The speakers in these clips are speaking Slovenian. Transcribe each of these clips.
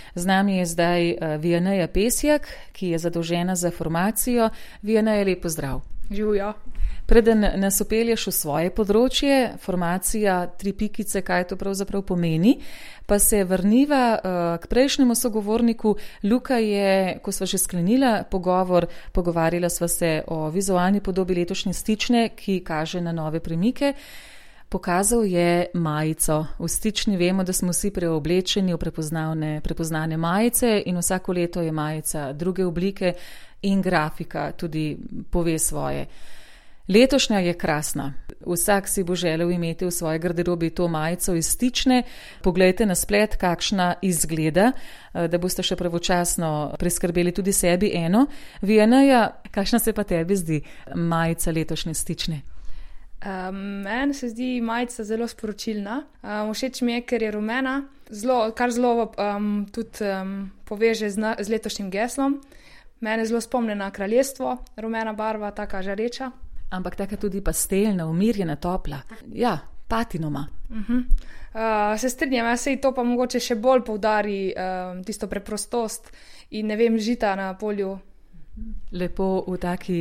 Z nami je zdaj Vianeja Pesjak, ki je zadolžena za formacijo. Vianeja, lep pozdrav. Živijo. Preden nas opelješ v svoje področje, formacija 3 pikice, kaj to pravzaprav pomeni, pa se vrniva k prejšnjemu sogovorniku. Luka je, ko sva že sklenila pogovor, pogovarjala sva se o vizualni podobi letošnje Stične, ki kaže na nove premike. Pokazal je majico. V Stični vemo, da smo vsi preoblečeni v prepoznane majice in vsako leto je majica druge oblike in grafika tudi pove svoje. Letošnja je krasna. Vsak si bo želel imeti v svoji garderobi to majico iz Stične. Poglejte na splet, kakšna izgleda, da boste še pravočasno priskrbeli tudi sebi eno. Vianeja, kakšna se pa tebi zdi majica letošnje Stične? Meni se zdi majica zelo sporočilna. Všeč mi je, ker je rumena, kar zelo tudi poveže z letošnjim geslom. Mene zelo spomne na kraljestvo, rumena barva, taka žareča. Ampak taka tudi pastelna, umirjena, topla. Ja, patinoma. Se strinjam, sej to pa mogoče še bolj poudari tisto preprostost in ne vem, žita na polju. Lepo v taki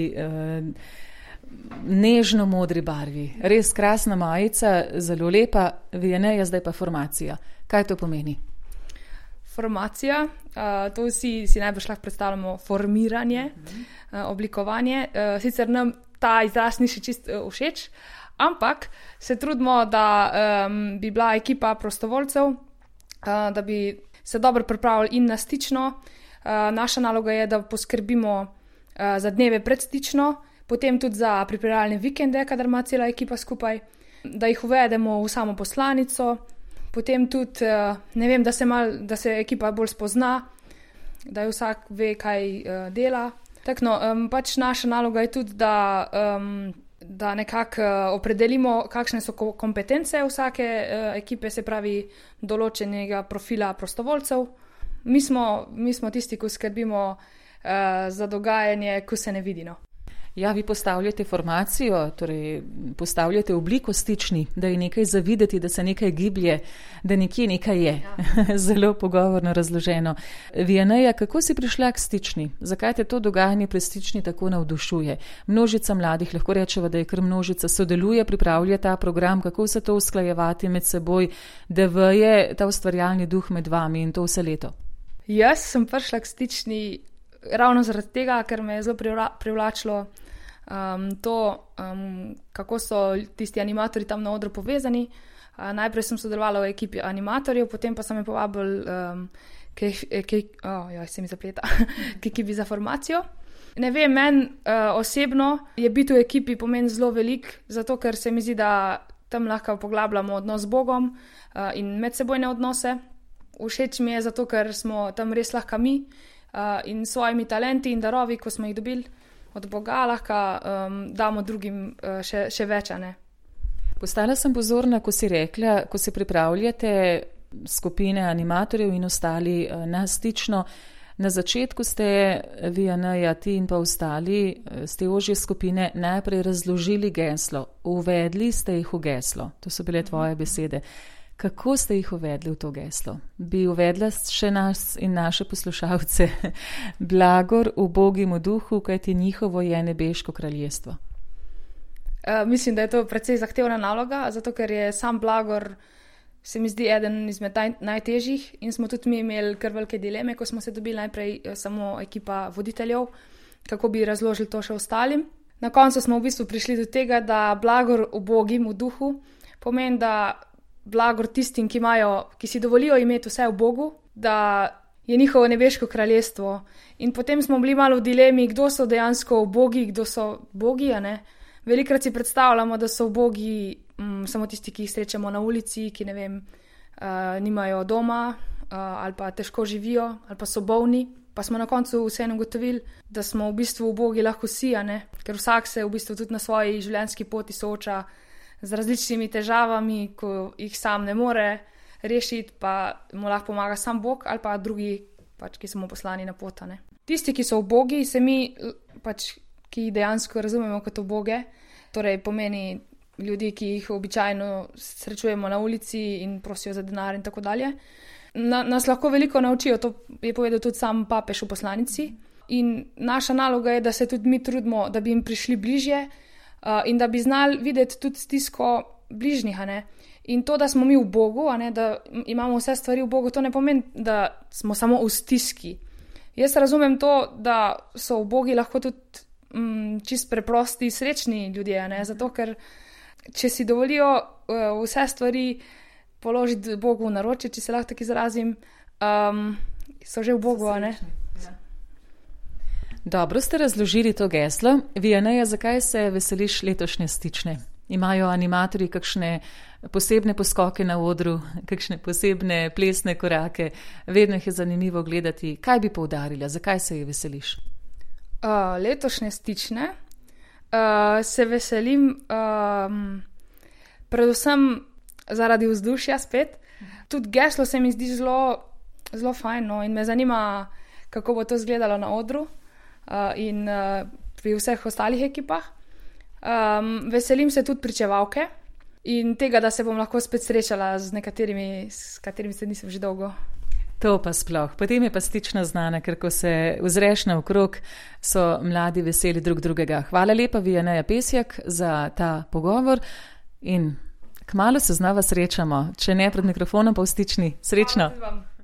nežno modri barvi. Res krasna majica, zelo lepa. Vianeja, zdaj pa formacija. Kaj to pomeni? Formacija, to si najbolj lahko predstavljamo formiranje, oblikovanje. Sicer nam ta izraz ni še čist všeč, ampak se trudimo, da bi bila ekipa prostovoljcev, da bi se dobro pripravili in na Stično. Naša naloga je, da poskrbimo za dneve pred Stično, potem tudi za pripravljalne vikende, kadar ima cela ekipa skupaj, da jih uvedemo v samo poslanico, potem tudi, ne vem, da se ekipa bolj spozna, da je vsak ve, kaj dela. Tako no, pač naša naloga je tudi, da nekako opredelimo, kakšne so kompetence vsake ekipe, se pravi določenega profila prostovoljcev. Mi smo tisti, ki skrbimo za dogajanje, ko se ne vidi. No. Ja, vi postavljate formacijo, torej postavljate obliko Stični, da je nekaj za videti, da se nekaj giblje, da nekje nekaj je. Ja. Zelo pogovorno razloženo. Vianeja, kako si prišla k Stični? Zakaj te to dogajanje pri Stični tako navdušuje? Množica mladih, lahko rečeva, da je kar množica, sodeluje, pripravlja ta program, kako se to usklajevati med seboj, da veje ta ustvarjalni duh med vami in to vse leto? Jaz sem prišla k Stični ravno zaradi tega, ker me je zelo privlačilo kako so tisti animatorji tam na odru povezani. Najprej sem sodelovala v ekipi animatorjev, potem pa so me povabili k ekipi za formacijo. Ne vem, meni osebno je biti v ekipi pomeni zelo veliko, zato ker se mi zdi, da tam lahko poglabljamo odnos z Bogom in medsebojne odnose. Všeč mi je zato, ker smo tam res lahko mi in svojimi talenti in darovi, ko smo jih dobili od Boga, lahko damo drugim še več. Postala sem pozorna, ko si rekla, ko se pripravljate skupine animatorjev in ostali na Stično. Na začetku ste, Vianeja, ti in pa ostali, ste ožje skupine najprej razložili geslo. Uvedli ste jih v geslo. To so bile tvoje besede. Kako ste jih uvedli v to geslo? Bi uvedla še nas in naše poslušalce? Blagor ubogemu duhu, kajti njihovo je nebeško kraljestvo. Mislim, da je to precej zahtevna naloga, zato ker je sam blagor, se mi zdi, eden izmed najtežjih in smo tudi mi imeli kar velike dileme, ko smo se dobili najprej samo ekipa voditeljev, kako bi razložili to še ostalim. Na koncu smo v bistvu prišli do tega, da blagor ubogemu duhu pomeni, da blagor tistim, ki si dovolijo imeti vse v Bogu, da je njihovo nebeško kraljestvo. In potem smo bili malo v dilemi, kdo so dejansko bogi, kdo so bogi, a ne. Velikokrat si predstavljamo, da so bogi samo tisti, ki jih srečamo na ulici, ki ne vem, nimajo doma ali pa težko živijo ali pa so bolni. Pa smo na koncu vseeno ugotovili, da smo v bistvu bogi lahko vsi, a ne. Ker vsak se v bistvu tudi na svoji življenjski poti sooča z različnimi težavami, ko jih sam ne more rešiti, pa mu lahko pomaga sam Bog ali pa drugi, ki so mu poslani na pot. Tisti, ki so ubogi, se mi, ki jih dejansko razumemo kot uboge, torej pomeni ljudi, ki jih običajno srečujemo na ulici in prosijo za denar in tako dalje, nas lahko veliko naučijo, to je povedal tudi sam papež v poslanici. In naša naloga je, da se tudi mi trudimo, da bi jim prišli bližje in da bi znali videti tudi stisko bližnjih. In to, da smo mi v Bogu, da imamo vse stvari v Bogu, to ne pomeni, da smo samo v stiski. Jaz razumem to, da so v Bogi lahko tudi čist preprosti, srečni ljudje, zato ker če si dovolijo vse stvari položiti Bogu v naročje, če se lahko tako izrazim, so že v Bogu, Dobro ste razložili to geslo. Vianeja, zakaj se veseliš letošnje Stične? Imajo animatorji kakšne posebne poskoke na odru, kakšne posebne plesne korake? Vedno jih je zanimivo gledati. Kaj bi poudarila? Zakaj se je veseliš? Letošnje Stične se veselim predvsem zaradi vzdušja spet. Tudi geslo se mi zdi zelo fajn, in me zanima, kako bo to izgledalo na odru in pri vseh ostalih ekipah. Veselim se tudi pričevalke in tega, da se bom lahko spet srečala z nekaterimi, s katerimi se nisem že dolgo. To pa sploh. Potem je pa Stična znana, ker ko se ozreš naokrog, so mladi veseli drug drugega. Hvala lepa, Vianeja Pesjak, za ta pogovor in kmalu se znova srečamo. Če ne pred mikrofonom, pa v Stični. Srečno!